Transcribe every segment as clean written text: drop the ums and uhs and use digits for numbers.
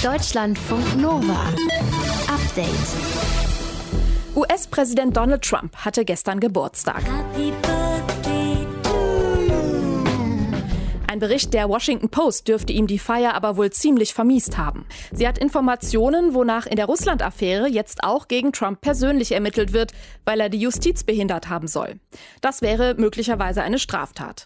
Deutschlandfunk Nova. Update. US-Präsident Donald Trump hatte gestern Geburtstag. Ein Bericht der Washington Post dürfte ihm die Feier aber wohl ziemlich vermiest haben. Sie hat Informationen, wonach in der Russland-Affäre jetzt auch gegen Trump persönlich ermittelt wird, weil er die Justiz behindert haben soll. Das wäre möglicherweise eine Straftat.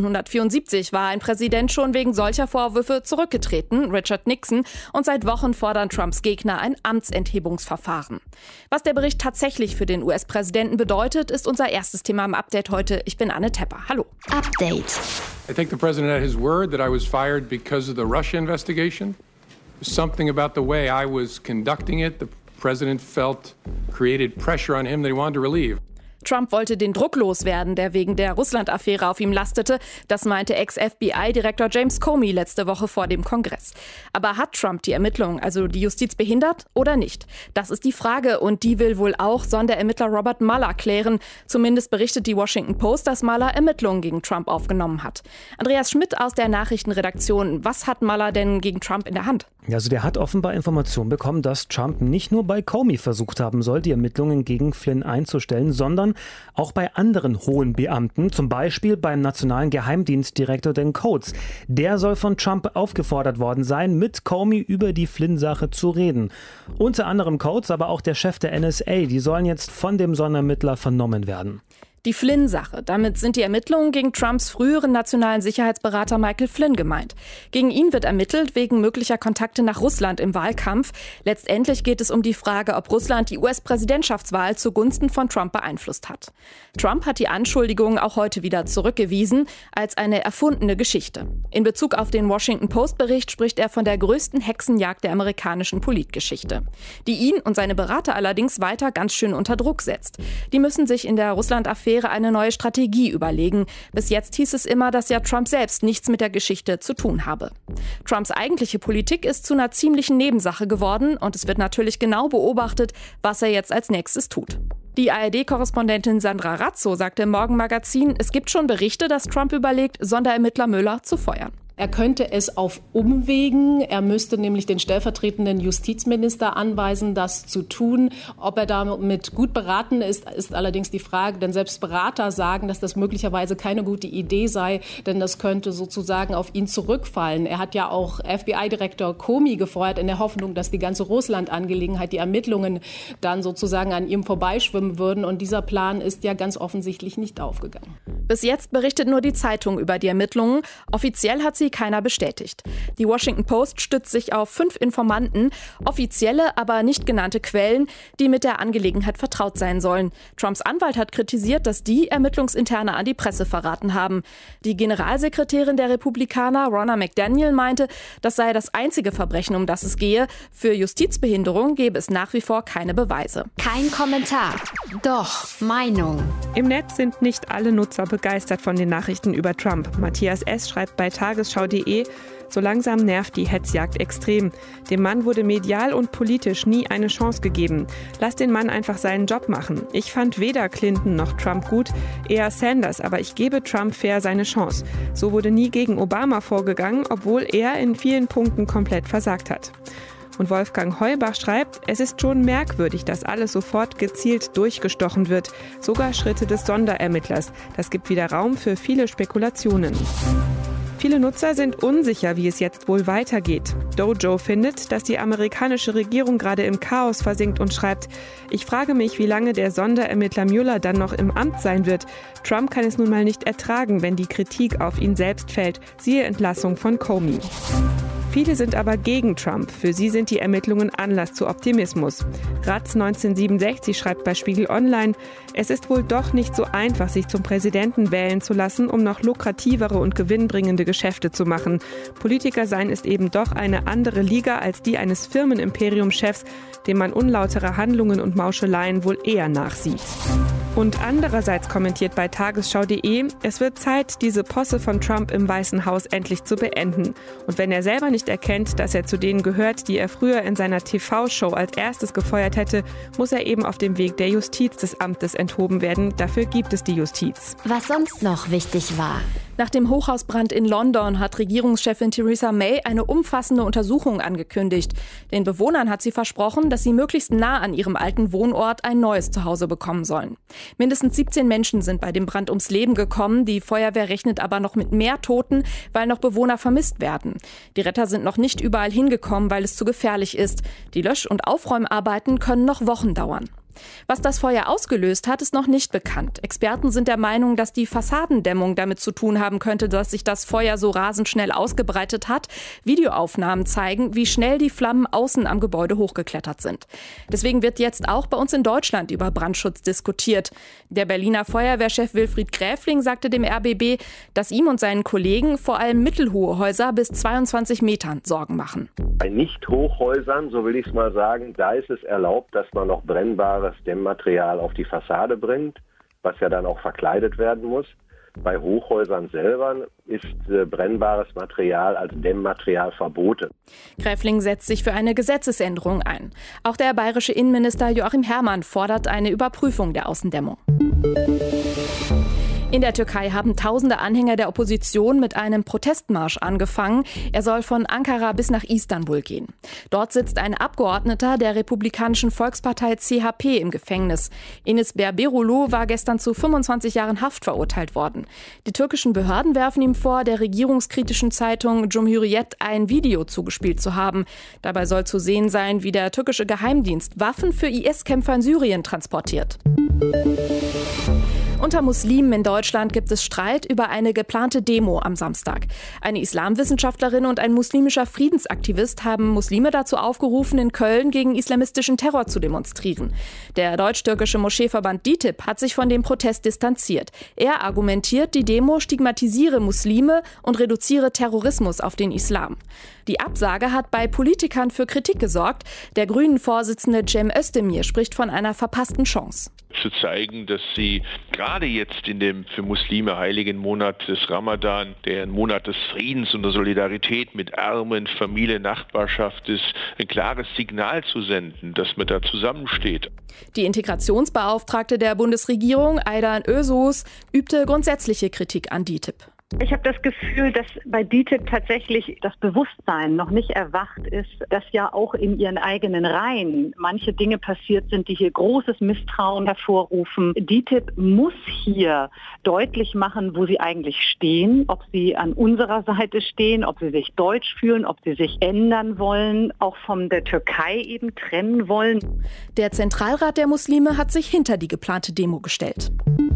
1974 war ein Präsident schon wegen solcher Vorwürfe zurückgetreten, Richard Nixon, und seit Wochen fordern Trumps Gegner ein Amtsenthebungsverfahren. Was der Bericht tatsächlich für den US-Präsidenten bedeutet, ist unser erstes Thema im Update heute. Ich bin Anne Tepper. Hallo. Update. I take the president at his word that I was fired because of the Russia investigation. There's something about the way I was conducting it. The president felt created pressure on him that he wanted to relieve. Trump wollte den Druck loswerden, der wegen der Russland-Affäre auf ihm lastete. Das meinte Ex-FBI-Direktor James Comey letzte Woche vor dem Kongress. Aber hat Trump die Ermittlungen, also die Justiz, behindert oder nicht? Das ist die Frage und die will wohl auch Sonderermittler Robert Mueller klären. Zumindest berichtet die Washington Post, dass Mueller Ermittlungen gegen Trump aufgenommen hat. Andreas Schmidt aus der Nachrichtenredaktion. Was hat Mueller denn gegen Trump in der Hand? Also der hat offenbar Informationen bekommen, dass Trump nicht nur bei Comey versucht haben soll, die Ermittlungen gegen Flynn einzustellen, sondern auch bei anderen hohen Beamten, zum Beispiel beim nationalen Geheimdienstdirektor Dan Coats. Der soll von Trump aufgefordert worden sein, mit Comey über die Flynn-Sache zu reden. Unter anderem Coats, aber auch der Chef der NSA, die sollen jetzt von dem Sonderermittler vernommen werden. Die Flynn-Sache. Damit sind die Ermittlungen gegen Trumps früheren nationalen Sicherheitsberater Michael Flynn gemeint. Gegen ihn wird ermittelt wegen möglicher Kontakte nach Russland im Wahlkampf. Letztendlich geht es um die Frage, ob Russland die US-Präsidentschaftswahl zugunsten von Trump beeinflusst hat. Trump hat die Anschuldigungen auch heute wieder zurückgewiesen als eine erfundene Geschichte. In Bezug auf den Washington Post-Bericht spricht er von der größten Hexenjagd der amerikanischen Politgeschichte, die ihn und seine Berater allerdings weiter ganz schön unter Druck setzt. Die müssen sich in der Russland-Affäre eine neue Strategie überlegen. Bis jetzt hieß es immer, dass ja Trump selbst nichts mit der Geschichte zu tun habe. Trumps eigentliche Politik ist zu einer ziemlichen Nebensache geworden und es wird natürlich genau beobachtet, was er jetzt als nächstes tut. Die ARD-Korrespondentin Sandra Razzo sagte im Morgenmagazin, es gibt schon Berichte, dass Trump überlegt, Sonderermittler Müller zu feuern. Er könnte es auf Umwegen. Er müsste nämlich den stellvertretenden Justizminister anweisen, das zu tun. Ob er damit gut beraten ist, ist allerdings die Frage. Denn selbst Berater sagen, dass das möglicherweise keine gute Idee sei, denn das könnte sozusagen auf ihn zurückfallen. Er hat ja auch FBI-Direktor Comey gefeuert in der Hoffnung, dass die ganze Russland-Angelegenheit, die Ermittlungen dann sozusagen an ihm vorbeischwimmen würden. Und dieser Plan ist ja ganz offensichtlich nicht aufgegangen. Bis jetzt berichtet nur die Zeitung über die Ermittlungen. Offiziell hat sie keiner bestätigt. Die Washington Post stützt sich auf 5 Informanten, offizielle, aber nicht genannte Quellen, die mit der Angelegenheit vertraut sein sollen. Trumps Anwalt hat kritisiert, dass die Ermittlungsinterne an die Presse verraten haben. Die Generalsekretärin der Republikaner, Ronna McDaniel, meinte, das sei das einzige Verbrechen, um das es gehe. Für Justizbehinderung gebe es nach wie vor keine Beweise. Kein Kommentar. Doch Meinung. Im Netz sind nicht alle Nutzer begeistert von den Nachrichten über Trump. Matthias S. schreibt bei tagesschau.de, so langsam nervt die Hetzjagd extrem. Dem Mann wurde medial und politisch nie eine Chance gegeben. Lass den Mann einfach seinen Job machen. Ich fand weder Clinton noch Trump gut, eher Sanders, aber ich gebe Trump fair seine Chance. So wurde nie gegen Obama vorgegangen, obwohl er in vielen Punkten komplett versagt hat. Und Wolfgang Heubach schreibt, es ist schon merkwürdig, dass alles sofort gezielt durchgestochen wird. Sogar Schritte des Sonderermittlers. Das gibt wieder Raum für viele Spekulationen. Viele Nutzer sind unsicher, wie es jetzt wohl weitergeht. Dojo findet, dass die amerikanische Regierung gerade im Chaos versinkt und schreibt, ich frage mich, wie lange der Sonderermittler Mueller dann noch im Amt sein wird. Trump kann es nun mal nicht ertragen, wenn die Kritik auf ihn selbst fällt. Siehe Entlassung von Comey. Viele sind aber gegen Trump. Für sie sind die Ermittlungen Anlass zu Optimismus. Ratz 1967 schreibt bei Spiegel Online, es ist wohl doch nicht so einfach, sich zum Präsidenten wählen zu lassen, um noch lukrativere und gewinnbringende Geschäfte zu machen. Politiker sein ist eben doch eine andere Liga als die eines Firmenimperiumschefs, dem man unlautere Handlungen und Mauscheleien wohl eher nachsieht. Und andererseits kommentiert bei tagesschau.de, es wird Zeit, diese Posse von Trump im Weißen Haus endlich zu beenden. Und wenn er selber nicht erkennt, dass er zu denen gehört, die er früher in seiner TV-Show als erstes gefeuert hätte, muss er eben auf dem Weg der Justiz des Amtes enthoben werden. Dafür gibt es die Justiz. Was sonst noch wichtig war. Nach dem Hochhausbrand in London hat Regierungschefin Theresa May eine umfassende Untersuchung angekündigt. Den Bewohnern hat sie versprochen, dass sie möglichst nah an ihrem alten Wohnort ein neues Zuhause bekommen sollen. Mindestens 17 Menschen sind bei dem Brand ums Leben gekommen. Die Feuerwehr rechnet aber noch mit mehr Toten, weil noch Bewohner vermisst werden. Die Retter sind noch nicht überall hingekommen, weil es zu gefährlich ist. Die Lösch- und Aufräumarbeiten können noch Wochen dauern. Was das Feuer ausgelöst hat, ist noch nicht bekannt. Experten sind der Meinung, dass die Fassadendämmung damit zu tun haben könnte, dass sich das Feuer so rasend schnell ausgebreitet hat. Videoaufnahmen zeigen, wie schnell die Flammen außen am Gebäude hochgeklettert sind. Deswegen wird jetzt auch bei uns in Deutschland über Brandschutz diskutiert. Der Berliner Feuerwehrchef Wilfried Gräfling sagte dem RBB, dass ihm und seinen Kollegen vor allem mittelhohe Häuser bis 22 Metern Sorgen machen. Bei Nicht-Hochhäusern, so will ich es mal sagen, da ist es erlaubt, dass man noch brennbares Dämmmaterial auf die Fassade bringt, was ja dann auch verkleidet werden muss. Bei Hochhäusern selber ist brennbares Material als Dämmmaterial verboten. Gräfling setzt sich für eine Gesetzesänderung ein. Auch der bayerische Innenminister Joachim Herrmann fordert eine Überprüfung der Außendämmung. In der Türkei haben tausende Anhänger der Opposition mit einem Protestmarsch angefangen. Er soll von Ankara bis nach Istanbul gehen. Dort sitzt ein Abgeordneter der Republikanischen Volkspartei CHP im Gefängnis. Enis Berberoglu war gestern zu 25 Jahren Haft verurteilt worden. Die türkischen Behörden werfen ihm vor, der regierungskritischen Zeitung Cumhuriyet ein Video zugespielt zu haben. Dabei soll zu sehen sein, wie der türkische Geheimdienst Waffen für IS-Kämpfer in Syrien transportiert. Unter Muslimen in Deutschland gibt es Streit über eine geplante Demo am Samstag. Eine Islamwissenschaftlerin und ein muslimischer Friedensaktivist haben Muslime dazu aufgerufen, in Köln gegen islamistischen Terror zu demonstrieren. Der deutsch-türkische Moscheeverband DİTİB hat sich von dem Protest distanziert. Er argumentiert, die Demo stigmatisiere Muslime und reduziere Terrorismus auf den Islam. Die Absage hat bei Politikern für Kritik gesorgt. Der Grünen-Vorsitzende Cem Özdemir spricht von einer verpassten Chance. Zu zeigen, dass sie gerade jetzt in dem für Muslime heiligen Monat des Ramadan, der ein Monat des Friedens und der Solidarität mit Armen, Familie, Nachbarschaft ist, ein klares Signal zu senden, dass man da zusammensteht. Die Integrationsbeauftragte der Bundesregierung, Aydan Özsoğuz, übte grundsätzliche Kritik an DİTİB. Ich habe das Gefühl, dass bei DİTİB tatsächlich das Bewusstsein noch nicht erwacht ist, dass ja auch in ihren eigenen Reihen manche Dinge passiert sind, die hier großes Misstrauen hervorrufen. DİTİB muss hier deutlich machen, wo sie eigentlich stehen, ob sie an unserer Seite stehen, ob sie sich deutsch fühlen, ob sie sich ändern wollen, auch von der Türkei eben trennen wollen. Der Zentralrat der Muslime hat sich hinter die geplante Demo gestellt.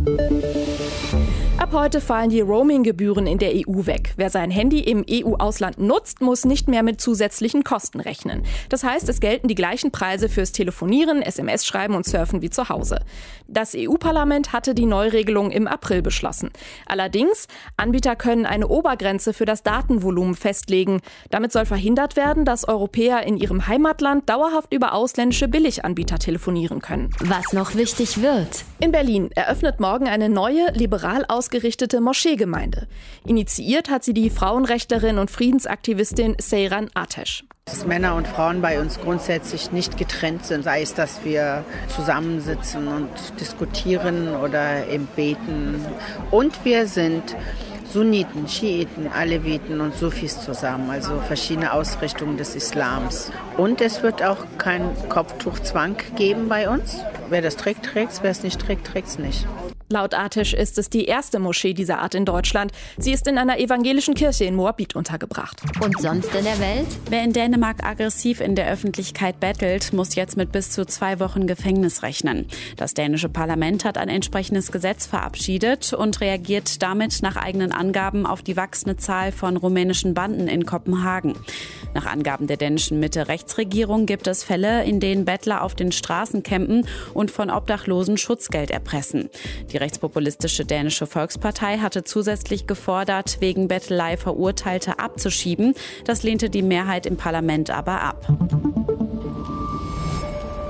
Ab heute fallen die Roaming-Gebühren in der EU weg. Wer sein Handy im EU-Ausland nutzt, muss nicht mehr mit zusätzlichen Kosten rechnen. Das heißt, es gelten die gleichen Preise fürs Telefonieren, SMS-Schreiben und Surfen wie zu Hause. Das EU-Parlament hatte die Neuregelung im April beschlossen. Allerdings, Anbieter können eine Obergrenze für das Datenvolumen festlegen. Damit soll verhindert werden, dass Europäer in ihrem Heimatland dauerhaft über ausländische Billiganbieter telefonieren können. Was noch wichtig wird. In Berlin eröffnet morgen eine neue, liberal ausgerichtete Moscheegemeinde. Initiiert hat sie die Frauenrechtlerin und Friedensaktivistin Seyran Ateş. Dass Männer und Frauen bei uns grundsätzlich nicht getrennt sind, sei es, dass wir zusammensitzen und diskutieren oder eben beten. Und wir sind Sunniten, Schiiten, Aleviten und Sufis zusammen, also verschiedene Ausrichtungen des Islams. Und es wird auch kein Kopftuchzwang geben bei uns. Wer das trägt, trägt's, wer es nicht trägt, trägt's nicht. Laut Ateş ist es die erste Moschee dieser Art in Deutschland. Sie ist in einer evangelischen Kirche in Moabit untergebracht. Und sonst in der Welt? Wer in Dänemark aggressiv in der Öffentlichkeit bettelt, muss jetzt mit bis zu 2 Wochen Gefängnis rechnen. Das dänische Parlament hat ein entsprechendes Gesetz verabschiedet und reagiert damit nach eigenen Angaben auf die wachsende Zahl von rumänischen Banden in Kopenhagen. Nach Angaben der dänischen Mitte-Rechts-Regierung gibt es Fälle, in denen Bettler auf den Straßen campen und von Obdachlosen Schutzgeld erpressen. Die rechtspopulistische dänische Volkspartei hatte zusätzlich gefordert, wegen Bettelei Verurteilte abzuschieben. Das lehnte die Mehrheit im Parlament aber ab.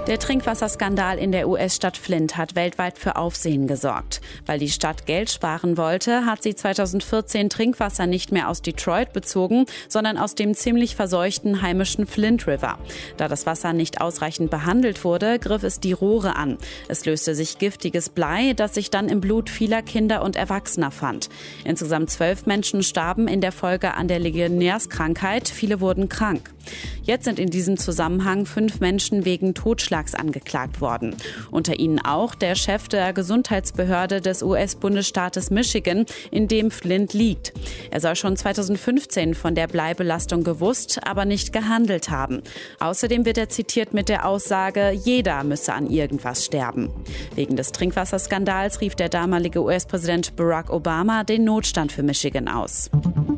Der Trinkwasserskandal in der US-Stadt Flint hat weltweit für Aufsehen gesorgt. Weil die Stadt Geld sparen wollte, hat sie 2014 Trinkwasser nicht mehr aus Detroit bezogen, sondern aus dem ziemlich verseuchten heimischen Flint River. Da das Wasser nicht ausreichend behandelt wurde, griff es die Rohre an. Es löste sich giftiges Blei, das sich dann im Blut vieler Kinder und Erwachsener fand. Insgesamt 12 Menschen starben in der Folge an der Legionärskrankheit. Viele wurden krank. Jetzt sind in diesem Zusammenhang 5 Menschen wegen Totschlags angeklagt worden. Unter ihnen auch der Chef der Gesundheitsbehörde des US-Bundesstaates Michigan, in dem Flint liegt. Er soll schon 2015 von der Bleibelastung gewusst, aber nicht gehandelt haben. Außerdem wird er zitiert mit der Aussage, jeder müsse an irgendwas sterben. Wegen des Trinkwasserskandals rief der damalige US-Präsident Barack Obama den Notstand für Michigan aus.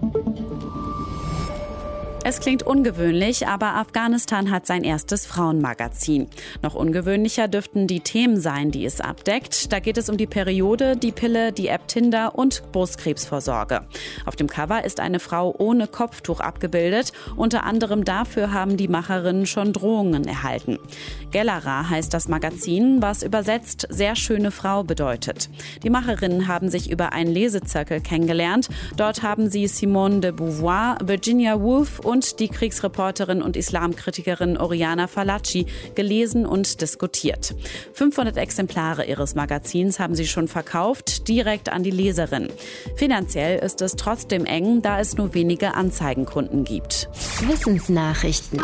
Es klingt ungewöhnlich, aber Afghanistan hat sein erstes Frauenmagazin. Noch ungewöhnlicher dürften die Themen sein, die es abdeckt. Da geht es um die Periode, die Pille, die App Tinder und Brustkrebsvorsorge. Auf dem Cover ist eine Frau ohne Kopftuch abgebildet. Unter anderem dafür haben die Macherinnen schon Drohungen erhalten. Gellara heißt das Magazin, was übersetzt sehr schöne Frau bedeutet. Die Macherinnen haben sich über einen Lesezirkel kennengelernt. Dort haben sie Simone de Beauvoir, Virginia Woolf und die Kriegsreporterin und Islamkritikerin Oriana Fallaci gelesen und diskutiert. 500 Exemplare ihres Magazins haben sie schon verkauft, direkt an die Leserin. Finanziell ist es trotzdem eng, da es nur wenige Anzeigenkunden gibt. Wissensnachrichten.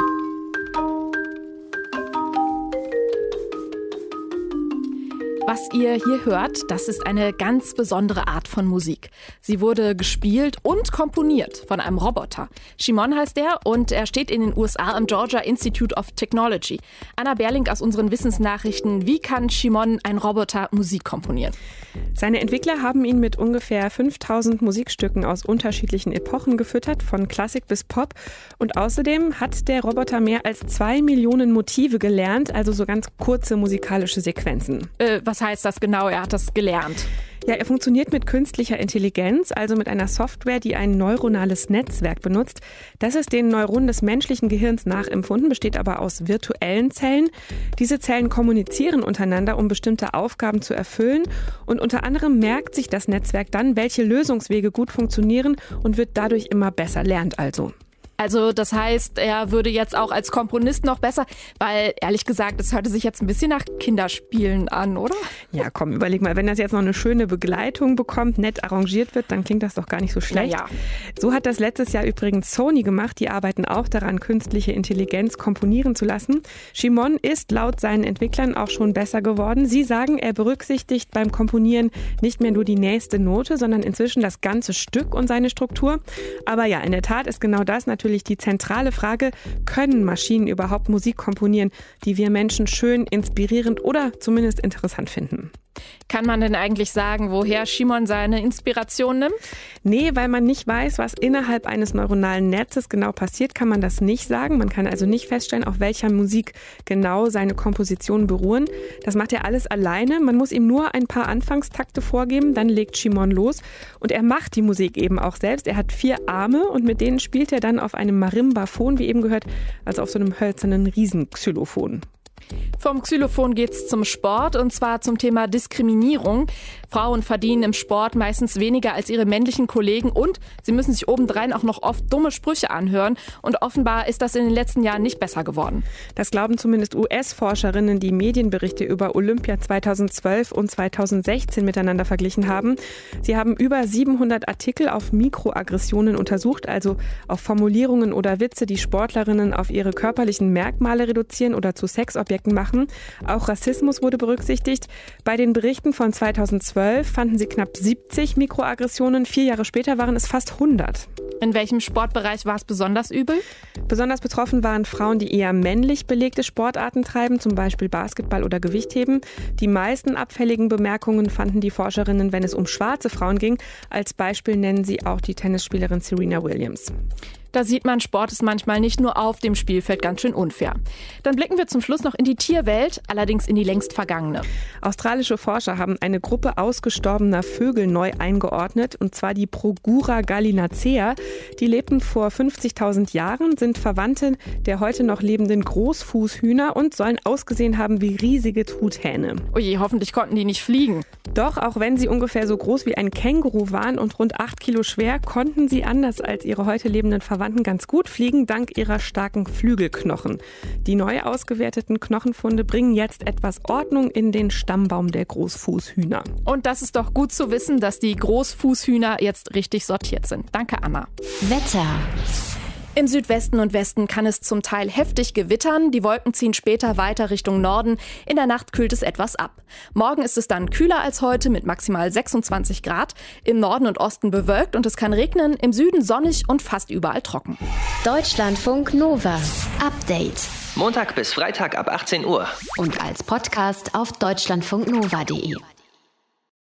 Was ihr hier hört, das ist eine ganz besondere Art von Musik. Sie wurde gespielt und komponiert von einem Roboter. Shimon heißt er und er steht in den USA am Georgia Institute of Technology. Anna Berling aus unseren Wissensnachrichten. Wie kann Shimon, ein Roboter, Musik komponieren? Seine Entwickler haben ihn mit ungefähr 5000 Musikstücken aus unterschiedlichen Epochen gefüttert, von Klassik bis Pop. Und außerdem hat der Roboter mehr als 2 Millionen Motive gelernt, also so ganz kurze musikalische Sequenzen. Was heißt das genau? Er hat das gelernt. Ja, er funktioniert mit künstlicher Intelligenz, also mit einer Software, die ein neuronales Netzwerk benutzt. Das ist den Neuronen des menschlichen Gehirns nachempfunden, besteht aber aus virtuellen Zellen. Diese Zellen kommunizieren untereinander, um bestimmte Aufgaben zu erfüllen. Und unter anderem merkt sich das Netzwerk dann, welche Lösungswege gut funktionieren und wird dadurch immer besser, lernt also. Also das heißt, er würde jetzt auch als Komponist noch besser, weil ehrlich gesagt, es hörte sich jetzt ein bisschen nach Kinderspielen an, oder? Ja, komm, überleg mal, wenn das jetzt noch eine schöne Begleitung bekommt, nett arrangiert wird, dann klingt das doch gar nicht so schlecht. Ja. So hat das letztes Jahr übrigens Sony gemacht. Die arbeiten auch daran, künstliche Intelligenz komponieren zu lassen. Shimon ist laut seinen Entwicklern auch schon besser geworden. Sie sagen, er berücksichtigt beim Komponieren nicht mehr nur die nächste Note, sondern inzwischen das ganze Stück und seine Struktur. Aber ja, in der Tat ist genau das natürlich die zentrale Frage, können Maschinen überhaupt Musik komponieren, die wir Menschen schön, inspirierend oder zumindest interessant finden? Kann man denn eigentlich sagen, woher Shimon seine Inspiration nimmt? Nee, weil man nicht weiß, was innerhalb eines neuronalen Netzes genau passiert, kann man das nicht sagen. Man kann also nicht feststellen, auf welcher Musik genau seine Kompositionen beruhen. Das macht er alles alleine. Man muss ihm nur ein paar Anfangstakte vorgeben, dann legt Shimon los. Und er macht die Musik eben auch selbst. Er hat 4 Arme und mit denen spielt er dann auf einem Marimbaphon, wie eben gehört, also auf so einem hölzernen Riesenxylophon. Vom Xylophon geht's zum Sport und zwar zum Thema Diskriminierung. Frauen verdienen im Sport meistens weniger als ihre männlichen Kollegen und sie müssen sich obendrein auch noch oft dumme Sprüche anhören und offenbar ist das in den letzten Jahren nicht besser geworden. Das glauben zumindest US-Forscherinnen, die Medienberichte über Olympia 2012 und 2016 miteinander verglichen haben. Sie haben über 700 Artikel auf Mikroaggressionen untersucht, also auf Formulierungen oder Witze, die Sportlerinnen auf ihre körperlichen Merkmale reduzieren oder zu Sexobjekten machen. Auch Rassismus wurde berücksichtigt. Bei den Berichten von 2012 fanden sie knapp 70 Mikroaggressionen. 4 Jahre später waren es fast 100. In welchem Sportbereich war es besonders übel? Besonders betroffen waren Frauen, die eher männlich belegte Sportarten treiben, zum Beispiel Basketball oder Gewichtheben. Die meisten abfälligen Bemerkungen fanden die Forscherinnen, wenn es um schwarze Frauen ging. Als Beispiel nennen sie auch die Tennisspielerin Serena Williams. Da sieht man, Sport ist manchmal nicht nur auf dem Spielfeld ganz schön unfair. Dann blicken wir zum Schluss noch in die Tierwelt, allerdings in die längst vergangene. Australische Forscher haben eine Gruppe ausgestorbener Vögel neu eingeordnet, und zwar die Procura gallinacea. Die lebten vor 50.000 Jahren, sind Verwandte der heute noch lebenden Großfußhühner und sollen ausgesehen haben wie riesige Truthähne. Oje, hoffentlich konnten die nicht fliegen. Doch, auch wenn sie ungefähr so groß wie ein Känguru waren und rund 8 Kilo schwer, konnten sie anders als ihre heute lebenden Verwandten ganz gut fliegen, dank ihrer starken Flügelknochen. Die neu ausgewerteten Knochenfunde bringen jetzt etwas Ordnung in den Stammbaum der Großfußhühner. Und das ist doch gut zu wissen, dass die Großfußhühner jetzt richtig sortiert sind. Danke, Anna. Wetter. Im Südwesten und Westen kann es zum Teil heftig gewittern. Die Wolken ziehen später weiter Richtung Norden. In der Nacht kühlt es etwas ab. Morgen ist es dann kühler als heute mit maximal 26 Grad. Im Norden und Osten bewölkt und es kann regnen. Im Süden sonnig und fast überall trocken. Deutschlandfunk Nova. Update. Montag bis Freitag ab 18 Uhr. Und als Podcast auf deutschlandfunknova.de.